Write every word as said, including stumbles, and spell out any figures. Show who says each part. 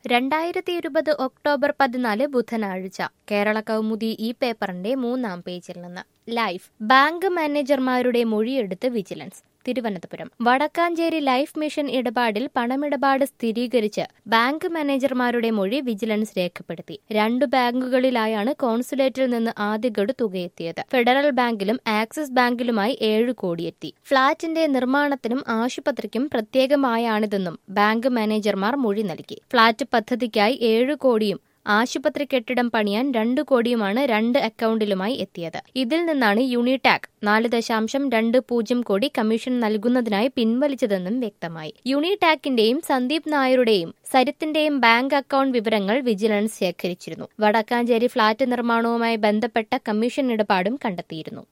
Speaker 1: രണ്ടായിരത്തി ഇരുപത് ഒക്ടോബർ പതിനാല് ബുധനാഴ്ച കേരള കൗമുദി ഈ പേപ്പറിന്റെ മൂന്നാം പേജിൽ നിന്ന് ലൈഫ് ബാങ്ക് മാനേജർമാരുടെ മൊഴിയെടുത്ത് vigilance Thiruvananthapuram Vadakkanchery life mission ഇടപാടിൽ പണമിടപാട് സ്ഥിരീകരിച്ച് ബാങ്ക് മാനേജർമാരുടെ മൊഴി വിജിലൻസ് രേഖപ്പെടുത്തി. രണ്ടു ബാങ്കുകളിലായാണ് കോൺസുലേറ്റിൽ നിന്ന് ആദ്യ ഗഡു തുകയെത്തിയത്. ഫെഡറൽ ബാങ്കിലും ആക്സിസ് ബാങ്കിലുമായി ഏഴ് കോടിയെത്തി. ഫ്ളാറ്റിന്റെ നിർമ്മാണത്തിനും ആശുപത്രിക്കും പ്രത്യേകമായാണിതെന്നും ബാങ്ക് മാനേജർമാർ മൊഴി നൽകി. ഫ്ളാറ്റ് പദ്ധതിക്കായി ഏഴ് കോടിയും ആശുപത്രി കെട്ടിടം പണിയാൻ രണ്ടു കോടിയുമാണ് രണ്ട് അക്കൌണ്ടിലുമായി എത്തിയത്. ഇതിൽ നിന്നാണ് യൂണിടാക് നാല് ദശാംശം രണ്ട് പൂജ്യം കോടി കമ്മീഷൻ നൽകുന്നതിനായി പിൻവലിച്ചതെന്നും വ്യക്തമായി. യൂണിടാക്കിന്റെയും സന്ദീപ് നായരുടെയും സരിത്തിന്റെയും ബാങ്ക് അക്കൌണ്ട് വിവരങ്ങൾ വിജിലൻസ് ശേഖരിച്ചിരുന്നു. വടക്കാഞ്ചേരി ഫ്ളാറ്റ് നിർമ്മാണവുമായി ബന്ധപ്പെട്ട കമ്മീഷൻ ഇടപാടും കണ്ടെത്തിയിരുന്നു.